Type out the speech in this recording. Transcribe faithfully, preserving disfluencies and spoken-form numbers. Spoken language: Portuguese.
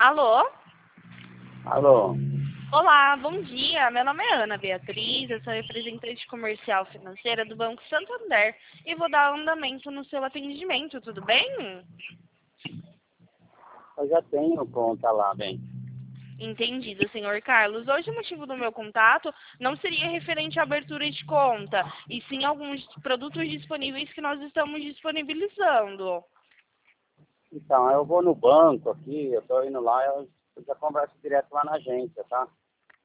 Alô? Alô? Olá, bom dia. Meu nome é Ana Beatriz, eu sou representante comercial financeira do Banco Santander e vou dar andamento no seu atendimento, tudo bem? Eu já tenho conta lá, bem. Entendido, senhor Carlos. Hoje o motivo do meu contato não seria referente à abertura de conta, e sim alguns produtos disponíveis que nós estamos disponibilizando. Então, eu vou no banco aqui, eu tô indo lá, eu, eu já converso direto lá na agência, tá?